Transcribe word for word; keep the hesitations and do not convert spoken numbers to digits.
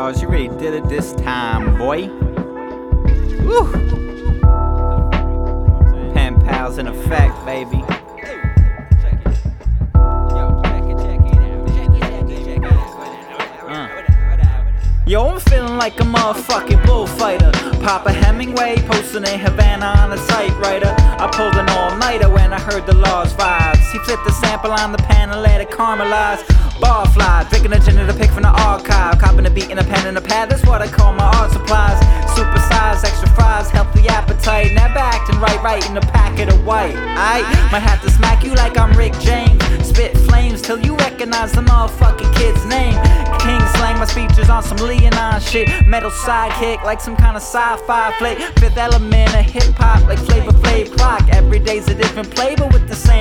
Charles, you really did it this time, boy. Woo! Pen pals in effect, baby. Yo, I'm feeling like a motherfucking bullfighter. Papa Hemingway posting in Havana on a typewriter. I pulled an all-nighter when I heard the Law's vibes. He flipped the sample on the pen and let it caramelize. Bar fly, drinking a gin to pick from the archive. Copping a beat and a pen and a pad, that's what I call my art supplies. Super size, extra fries, healthy appetite. Never acting right, right in a packet of white. I might have to smack you like I'm Rick James. Spit flames till you recognize the motherfucking kid's name. King slang my speeches on some Leonine shit. Metal sidekick like some kind of sci-fi flick. Fifth element of hip-hop like Flavor Flav clock. Every day's a different play but with the same